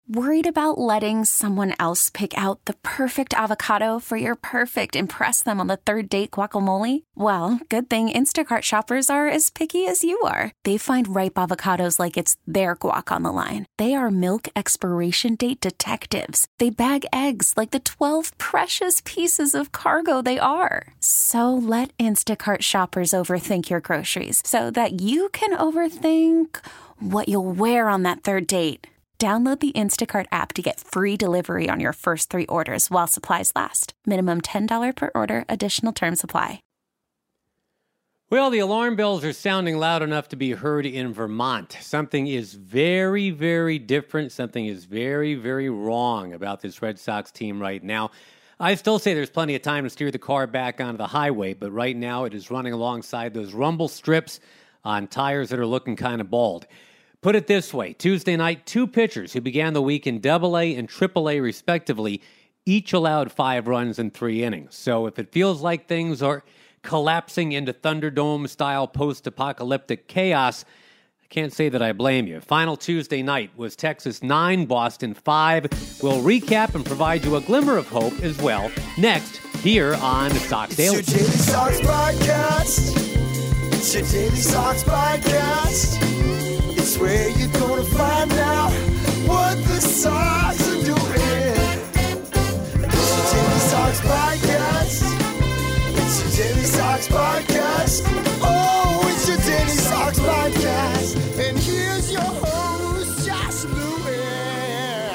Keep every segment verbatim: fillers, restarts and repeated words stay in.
Worried about letting someone else pick out the perfect avocado for your perfect impress them on the third date guacamole? Well, good thing Instacart shoppers are as picky as you are. They find ripe avocados like it's their guac on the line. They are milk expiration date detectives. They bag eggs like the twelve precious pieces of cargo they are. So let Instacart shoppers overthink your groceries so that you can overthink what you'll wear on that third date. Download the Instacart app to get free delivery on your first three orders while supplies last. Minimum ten dollars per order. Additional terms apply. Well, the alarm bells are sounding loud enough to be heard in Vermont. Something is very, very different. Something is very, very wrong about this Red Sox team right now. I still say there's plenty of time to steer the car back onto the highway, but right now it is running alongside those rumble strips on tires that are looking kind of bald. Put it this way, Tuesday night, two pitchers who began the week in double A and triple A respectively, each allowed five runs in three innings. So if it feels like things are collapsing into Thunderdome-style post-apocalyptic chaos, I can't say that I blame you. Final Tuesday night was Texas nine, Boston five. We'll recap and provide you a glimmer of hope as well next here on Sox Daily. It's your Daily Sox Podcast. It's your Daily Sox Podcast. It's where you're gonna find out what the Sox are doing. It's your Daily Sox Podcast. It's your Daily Sox Podcast. Oh, it's your Daily Sox Podcast. And here's your host, Josh Lewin.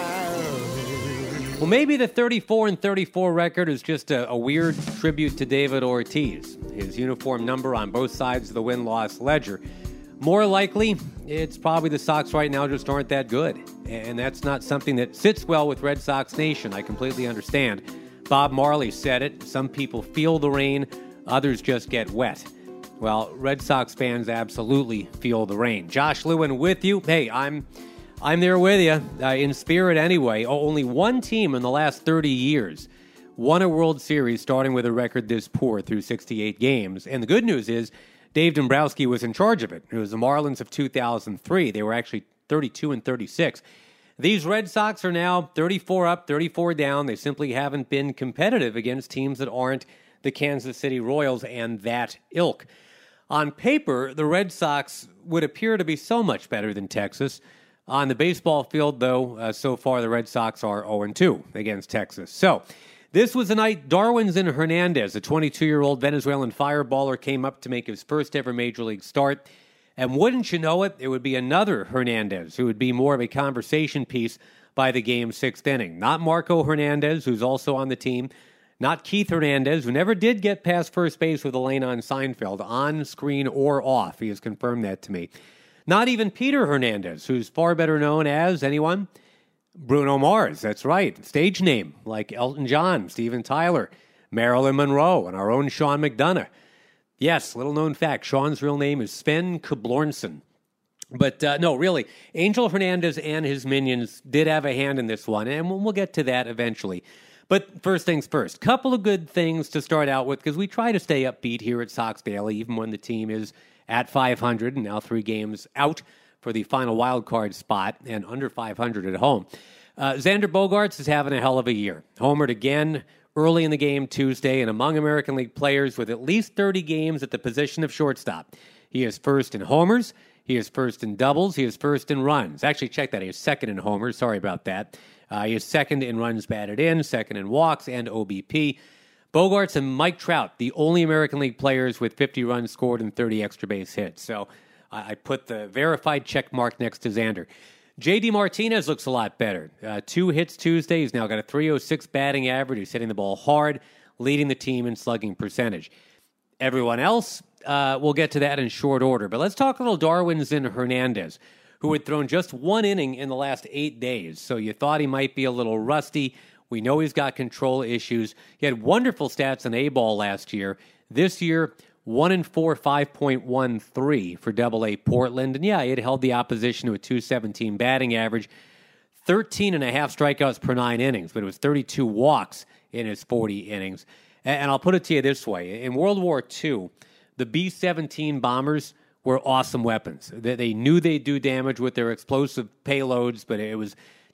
Well, maybe the thirty-four and thirty-four record is just a, a weird tribute to David Ortiz, his uniform number on both sides of the win-loss ledger. More likely, it's probably the Sox right now just aren't that good. And that's not something that sits well with Red Sox Nation. I completely understand. Bob Marley said it. Some people feel the rain, others just get wet. Well, Red Sox fans absolutely feel the rain. Josh Lewin with you. Hey, I'm I'm there with you, uh, in spirit anyway. Only one team in the last thirty years won a World Series starting with a record this poor through sixty-eight games. And the good news is, Dave Dombrowski was in charge of it. It was the Marlins of two thousand three. They were actually thirty-two and thirty-six. These Red Sox are now thirty-four up, thirty-four down. They simply haven't been competitive against teams that aren't the Kansas City Royals and that ilk. On paper, the Red Sox would appear to be so much better than Texas. On the baseball field, though, uh, so far the Red Sox are oh and two against Texas. So, this was the night Darwinzon Hernandez, a twenty-two-year-old Venezuelan fireballer, came up to make his first ever Major League start. And wouldn't you know it, it would be another Hernandez who would be more of a conversation piece by the game's sixth inning. Not Marco Hernandez, who's also on the team. Not Keith Hernandez, who never did get past first base with Elaine on Seinfeld, on screen or off. He has confirmed that to me. Not even Peter Hernandez, who's far better known as, anyone? Bruno Mars, that's right. Stage name, like Elton John, Steven Tyler, Marilyn Monroe, and our own Sean McDonough. Yes, little known fact, Sean's real name is Sven Kebjornsson. But uh, no, really, Angel Hernandez and his minions did have a hand in this one, and we'll get to that eventually. But first things first, couple of good things to start out with, because we try to stay upbeat here at Sox Daily, even when the team is at five hundred and now three games out for the final wild card spot and under five hundred at home. Uh, Xander Bogaerts is having a hell of a year. Homered again early in the game Tuesday, and among American League players with at least thirty games at the position of shortstop. He is first in homers, he is first in doubles, he is first in runs. Actually, check that, he is second in homers, sorry about that. Uh, he is second in runs batted in, second in walks, and O B P. Bogaerts and Mike Trout, the only American League players with fifty runs scored and thirty extra base hits. So I put the verified check mark next to Xander. J D Martinez looks a lot better. Uh, two hits Tuesday. He's now got a three oh six batting average. He's hitting the ball hard, leading the team in slugging percentage. Everyone else, uh, we'll get to that in short order. But let's talk a little Darwinzon Hernandez, who had thrown just one inning in the last eight days. So you thought he might be a little rusty. We know he's got control issues. He had wonderful stats in A-ball last year. This year, one and four, five point one three for Double A Portland. And yeah, it held the opposition to a two seventeen batting average. thirteen and a half strikeouts per nine innings, but it was thirty-two walks in his forty innings. And I'll put it to you this way. In World War Two, the B seventeen bombers were awesome weapons. They knew they'd do damage with their explosive payloads, but it was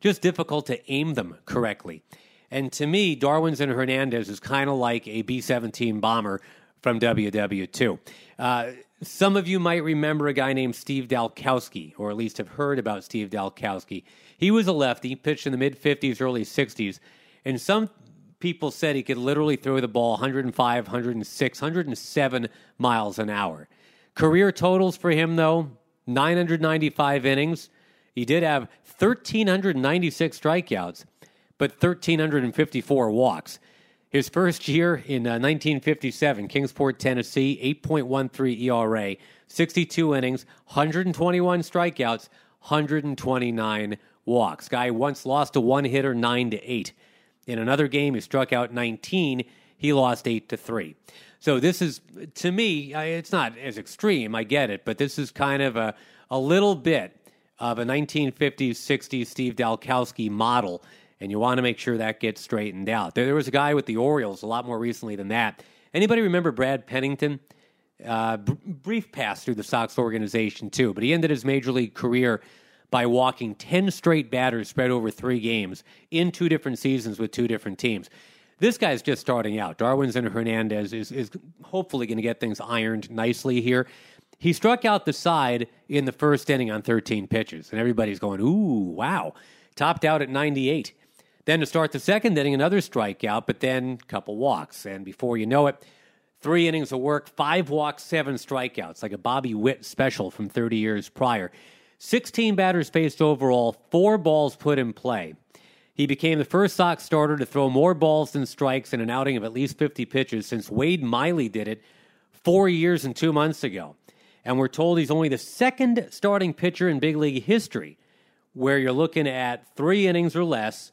just difficult to aim them correctly. And to me, Darwinzon Hernandez is kind of like a B seventeen bomber from W W two. Uh, some of you might remember a guy named Steve Dalkowski, or at least have heard about Steve Dalkowski. He was a lefty, pitched in the mid-fifties, early sixties, and some people said he could literally throw the ball one oh five, one oh six, one oh seven miles an hour. Career totals for him, though, nine hundred ninety-five innings. He did have one thousand three hundred ninety-six strikeouts, but one thousand three hundred fifty-four walks. His first year in uh, nineteen fifty-seven, Kingsport, Tennessee, eight point one three E R A, sixty-two innings, one hundred twenty-one strikeouts, one hundred twenty-nine walks. Guy once lost a one-hitter nine to eight. In another game, he struck out nineteen. He lost eight to three. So this is, to me, it's not as extreme, I get it, but this is kind of a, a little bit of a nineteen fifties, sixties Steve Dalkowski model, and you want to make sure that gets straightened out. There, there was a guy with the Orioles a lot more recently than that. Anybody remember Brad Pennington? Uh, b- brief pass through the Sox organization, too, but he ended his major league career by walking ten straight batters spread over three games in two different seasons with two different teams. This guy's just starting out. Darwinzon Hernandez is, is hopefully going to get things ironed nicely here. He struck out the side in the first inning on thirteen pitches, and everybody's going, ooh, wow. Topped out at ninety-eight. Then to start the second inning, another strikeout, but then a couple walks. And before you know it, three innings of work, five walks, seven strikeouts, like a Bobby Witt special from thirty years prior. sixteen batters faced overall, four balls put in play. He became the first Sox starter to throw more balls than strikes in an outing of at least fifty pitches since Wade Miley did it four years and two months ago. And we're told he's only the second starting pitcher in big league history where you're looking at three innings or less,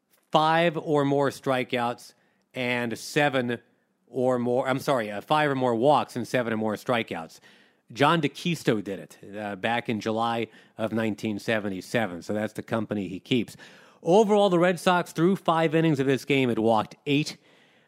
five or more strikeouts, and seven or more, I'm sorry, uh, five or more walks and seven or more strikeouts. John DeKisto did it uh, back in July of nineteen seventy-seven, so that's the company he keeps. Overall, the Red Sox, through five innings of this game, had walked eight.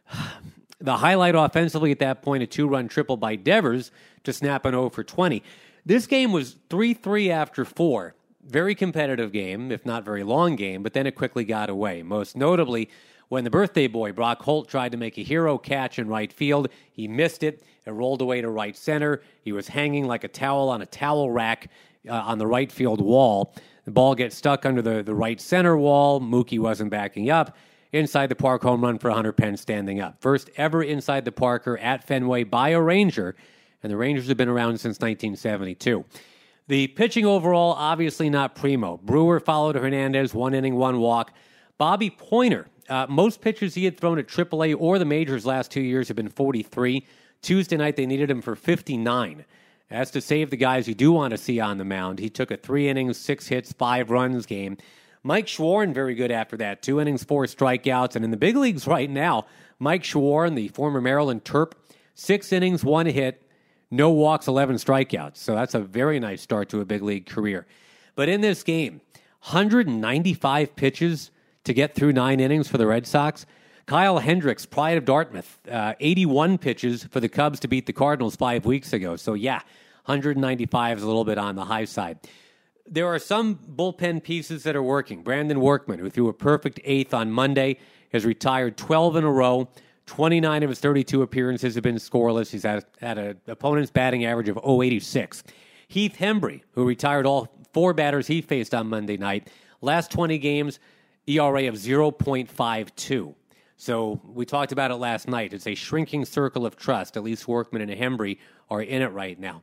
The highlight offensively at that point, a two-run triple by Devers to snap an oh for twenty. This game was three three after four. Very competitive game, if not very long game, but then it quickly got away. Most notably, when the birthday boy, Brock Holt, tried to make a hero catch in right field, he missed it. It rolled away to right center. He was hanging like a towel on a towel rack uh, on the right field wall. The ball gets stuck under the, the right center wall. Mookie wasn't backing up. Inside the park home run for Hunter Pence standing up. First ever inside the Parker at Fenway by a Ranger, and the Rangers have been around since nineteen seventy-two. The pitching overall, obviously not primo. Brewer followed Hernandez, one inning, one walk. Bobby Pointer, uh, most pitchers he had thrown at triple A or the majors last two years have been forty-three. Tuesday night, they needed him for fifty-nine. That's to save the guys you do want to see on the mound. He took a three innings, six hits, five runs game. Mike Schwarn, very good after that. Two innings, four strikeouts. And in the big leagues right now, Mike Schwarn, the former Maryland Terp, six innings, one hit, no walks, eleven strikeouts. So that's a very nice start to a big league career. But in this game, one hundred ninety-five pitches to get through nine innings for the Red Sox. Kyle Hendricks, pride of Dartmouth, uh, eighty-one pitches for the Cubs to beat the Cardinals five weeks ago. So yeah, one hundred ninety-five is a little bit on the high side. There are some bullpen pieces that are working. Brandon Workman, who threw a perfect eighth on Monday, has retired twelve in a row. twenty-nine of his thirty-two appearances have been scoreless. He's had, had an opponent's batting average of oh eighty-six. Heath Hembry, who retired all four batters he faced on Monday night, last twenty games, E R A of oh point five two. So we talked about it last night. It's a shrinking circle of trust. At least Workman and Hembry are in it right now.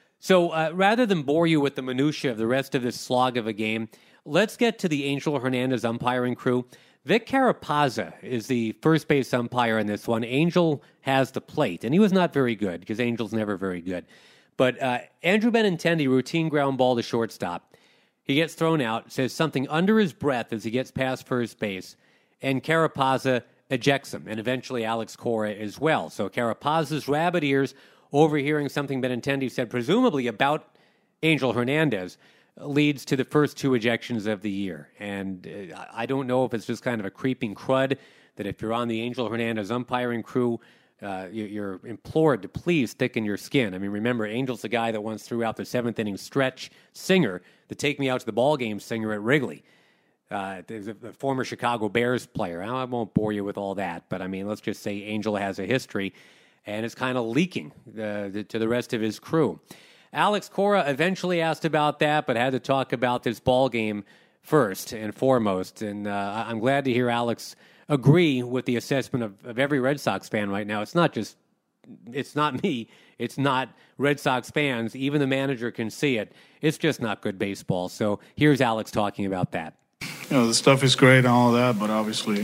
So uh, rather than bore you with the minutia of the rest of this slog of a game, let's get to the Angel Hernandez umpiring crew. Vic Carapazza is the first base umpire in this one. Angel has the plate, and he was not very good because Angel's never very good. But uh, Andrew Benintendi, routine ground ball to shortstop. He gets thrown out, says something under his breath as he gets past first base, and Carapazza ejects him, and eventually Alex Cora as well. So Carapazza's rabbit ears, overhearing something Benintendi said, presumably about Angel Hernandez, leads to the first two ejections of the year. And uh, I don't know if it's just kind of a creeping crud that if you're on the Angel Hernandez umpiring crew, uh, you're implored to please thicken your skin. I mean, remember, Angel's the guy that once threw out the seventh inning stretch singer, the Take Me Out to the Ball Game singer at Wrigley. Uh, there's a, a former Chicago Bears player. I won't bore you with all that, but I mean, let's just say Angel has a history, and it's kind of leaking uh, the, to the rest of his crew. Alex Cora eventually asked about that, but had to talk about this ball game first and foremost. And uh, I'm glad to hear Alex agree with the assessment of, of every Red Sox fan right now. It's not just, it's not me. It's not Red Sox fans. Even the manager can see it. It's just not good baseball. So here's Alex talking about that. You know, the stuff is great and all that, but obviously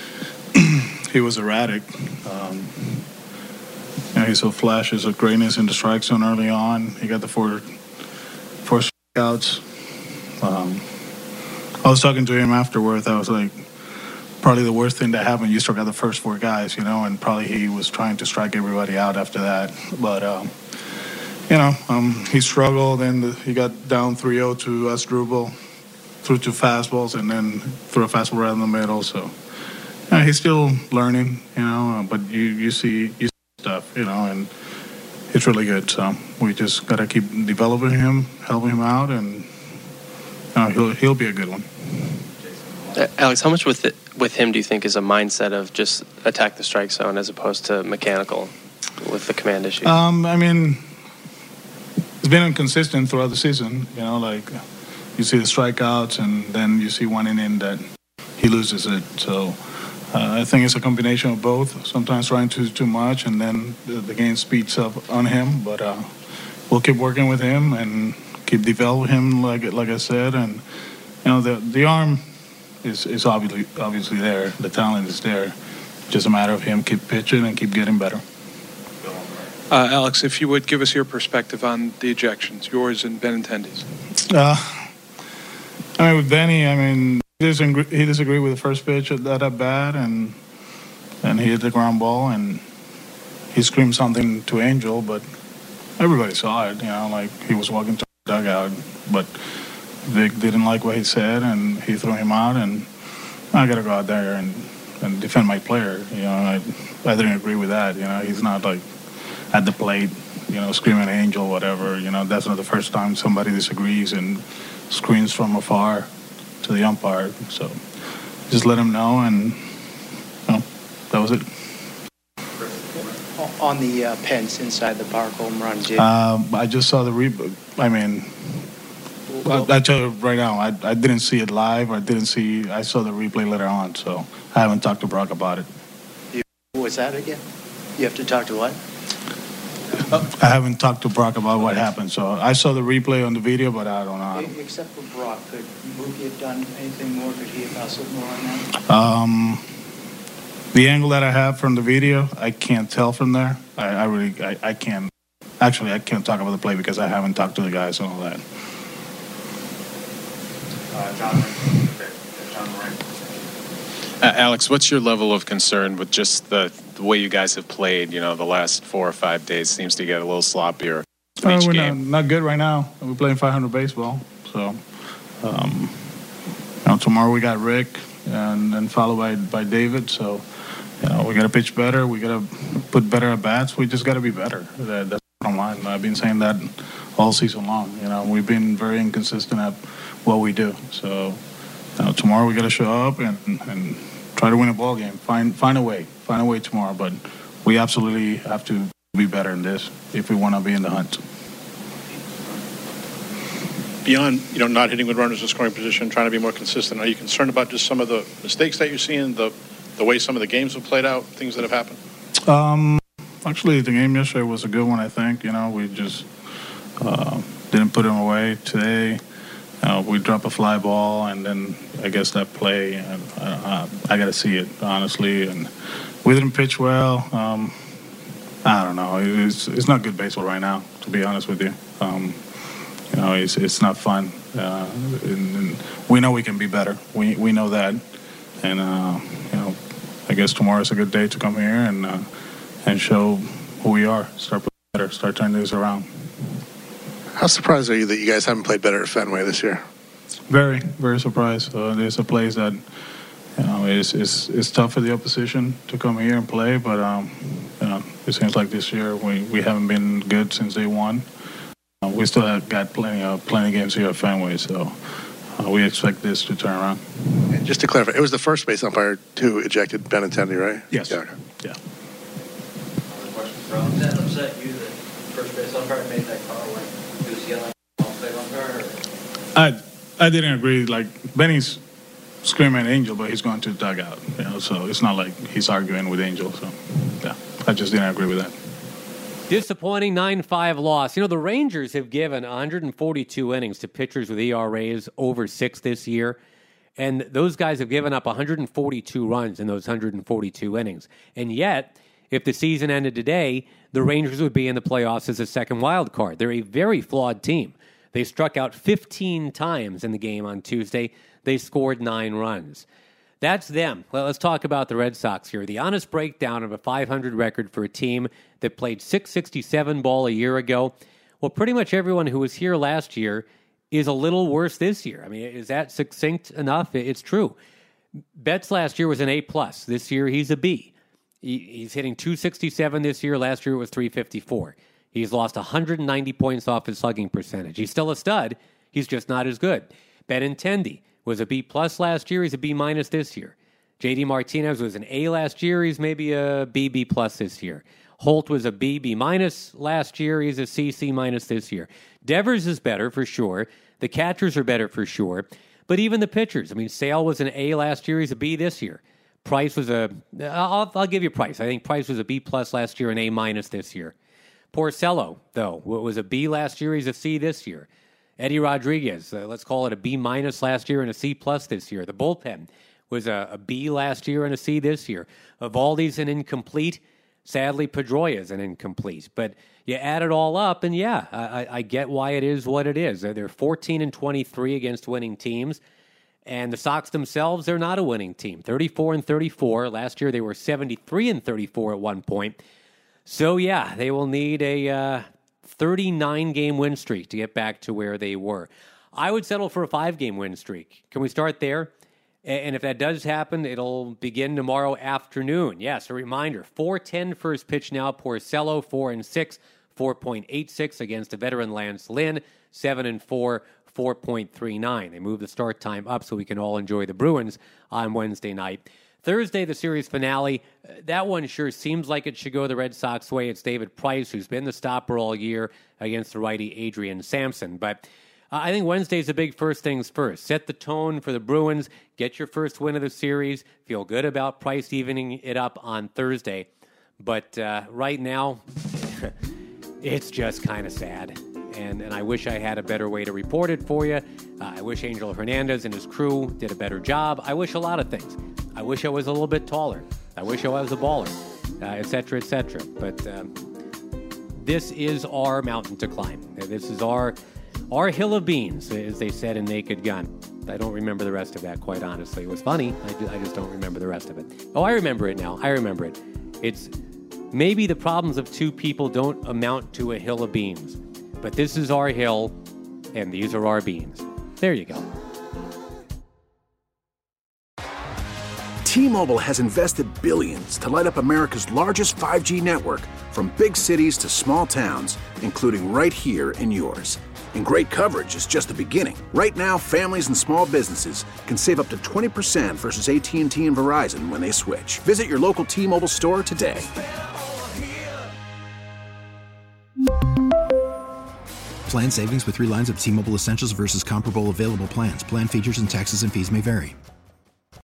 he was erratic. Um, you know, he saw flashes of greatness in the strike zone early on. He got the four, four strikeouts. Um, I was talking to him afterwards. I was like, probably the worst thing that happened, you struck out the first four guys, you know, and probably he was trying to strike everybody out after that. But, um, you know, um, he struggled, and the, he got down three oh to Asdrubal, threw two fastballs, and then threw a fastball right in the middle. So, yeah, he's still learning, you know, but you, you see you see stuff, you know, and it's really good. So we just got to keep developing him, helping him out, and you know, he'll, he'll be a good one. Uh, Alex, how much with it, with him do you think is a mindset of just attack the strike zone as opposed to mechanical with the command issue? Um, I mean, it's been inconsistent throughout the season. You know, like you see the strikeouts, and then you see one inning that he loses it. So uh, I think it's a combination of both. Sometimes trying to do too much, and then the, the game speeds up on him. But uh, we'll keep working with him and keep developing him, like like I said. And you know, the the arm is is obviously obviously there. The talent is there. Just a matter of him keep pitching and keep getting better. Uh, Alex, if you would give us your perspective on the ejections, yours and Benintendi's. Uh, I mean, with Benny, I mean, he disagreed, he disagreed with the first pitch at that at bat, and and he hit the ground ball, and he screamed something to Angel, but everybody saw it. You know, like he was walking to the dugout, but Vic didn't like what he said, and he threw him out, and I got to go out there and, and defend my player. You know, I, I didn't agree with that. You know, he's not like at the plate, you know, screaming Angel, whatever. You know, that's not the first time somebody disagrees and screams from afar to the umpire. So just let him know, and you know, that was it. On the uh, Pence inside the park home run, Jay. Uh, I just saw the replay. I mean, I, I tell you right now, I, I didn't see it live. I didn't see. I saw the replay later on, so I haven't talked to Brock about it. You, what's that again? You have to talk to what? I haven't talked to Brock about what happened, so I saw the replay on the video, but I don't know. Except for Brock, could Mookie have done anything more? Could he have hustled more on that? Um, the angle that I have from the video, I can't tell from there. I, I really, I, I can't. Actually, I can't talk about the play because I haven't talked to the guys and all that. Uh, John, John Moran. Uh, Alex, what's your level of concern with just the, the way you guys have played? You know, the last four or five days seems to get a little sloppier each uh, we're game. Not, not good right now. We're playing five hundred baseball. So, um, you know, tomorrow we got Rick, and then followed by, by David. So, you know, we got to pitch better. We got to put better at bats. We just got to be better. That, that's the bottom line. I've been saying that all season long. You know, we've been very inconsistent at what we do. So, you know, tomorrow we got to show up and, and try to win a ball game. Find find a way. Find a way tomorrow. But we absolutely have to be better in this if we want to be in the hunt. Beyond, you know, not hitting with runners in scoring position, trying to be more consistent, are you concerned about just some of the mistakes that you're seeing, the the way some of the games have played out, things that have happened? Um, actually, the game yesterday was a good one, I think. You know, we just uh, didn't put him away today. Uh, we drop a fly ball, and then I guess that play, uh, uh, I got to see it, honestly. And we didn't pitch well. Um, I don't know. It's, it's not good baseball right now, to be honest with you. Um, you know, it's it's not fun. Uh, and, and we know we can be better. We we know that. And, uh, you know, I guess tomorrow's a good day to come here and uh, and show who we are. Start playing better. Start turning this around. How surprised are you that you guys haven't played better at Fenway this year? Very, very surprised. Uh, there's a place that, you know, it's, it's, it's tough for the opposition to come here and play, but um, you know, it seems like this year we, we haven't been good since day one. Uh, we still have got plenty of plenty of games here at Fenway, so uh, we expect this to turn around. And just to clarify, it was the first base umpire who ejected Benintendi, right? Yes. Yeah. Yeah. Another question, bro. Does that upset you that first base umpire made that call when he was yelling off plate umpire? I I didn't agree. Like, Benny's screaming at Angel, but he's going to the dugout. You know, so it's not like he's arguing with Angel. So, yeah, I just didn't agree with that. Disappointing nine five loss. You know, the Rangers have given one hundred forty-two innings to pitchers with E R As over six this year, and those guys have given up one hundred forty-two runs in those one hundred forty-two innings. And yet, if the season ended today, the Rangers would be in the playoffs as a second wild card. They're a very flawed team. They struck out fifteen times in the game on Tuesday. They scored nine runs. That's them. Well, let's talk about the Red Sox here. The honest breakdown of a five hundred record for a team that played six sixty-seven ball a year ago. Well, pretty much everyone who was here last year is a little worse this year. I mean, is that succinct enough? It's true. Betts last year was an A plus. This year he's a B. He's hitting two sixty-seven this year. Last year it was three fifty-four. He's lost one hundred ninety points off his slugging percentage. He's still a stud. He's just not as good. Benintendi was a B plus last year. He's a B minus this year. J D Martinez was an A last year. He's maybe a B, B plus this year. Holt was a B, B minus last year. He's a C, C minus this year. Devers is better for sure. The catchers are better for sure. But even the pitchers. I mean, Sale was an A last year. He's a B this year. Price was a, I'll, I'll give you Price. I think Price was a B plus last year and A minus this year. Porcello, though, was a B last year. He's a C this year. Eddie Rodriguez, uh, let's call it a B minus last year and a C plus this year. The bullpen was a, a B last year and a C this year. Evaldi's an incomplete. Sadly, Pedroia's an incomplete. But you add it all up, and yeah, I, I get why it is what it is. They're fourteen and twenty-three against winning teams. And the Sox themselves, they're not a winning team. thirty-four and thirty-four. Last year they were seventy-three and thirty-four at one point. So yeah, they will need a uh, thirty-nine game win streak to get back to where they were. I would settle for a five game win streak. Can we start there? And if that does happen, it'll begin tomorrow afternoon. Yes, a reminder, four ten first pitch now. Porcello, four and six, four point eight six against a veteran Lance Lynn, seven and four, four point three nine. They moved the start time up so we can all enjoy the Bruins on Wednesday night. Thursday, the series finale. That one sure seems like it should go the Red Sox way. It's David Price, who's been the stopper all year against the righty Adrian Sampson. But uh, I think Wednesday's the big first things first. Set the tone for the Bruins. Get your first win of the series. Feel good about Price evening it up on Thursday. But uh, right now, it's just kind of sad. And, and I wish I had a better way to report it for you. Uh, I wish Angel Hernandez and his crew did a better job. I wish a lot of things. I wish I was a little bit taller. I wish I was a baller, uh, et cetera, et cetera. But um, this is our mountain to climb. This is our our hill of beans, as they said in Naked Gun. I don't remember the rest of that, quite honestly. It was funny. I, do, I just don't remember the rest of it. Oh, I remember it now. I remember it. It's maybe the problems of two people don't amount to a hill of beans. But this is our hill, and these are our beans. There you go. T-Mobile has invested billions to light up America's largest five G network, from big cities to small towns, including right here in yours. And great coverage is just the beginning. Right now, families and small businesses can save up to twenty percent versus A T and T and Verizon when they switch. Visit your local T-Mobile store today. Plan savings with three lines of T-Mobile Essentials versus comparable available plans. Plan features and taxes and fees may vary.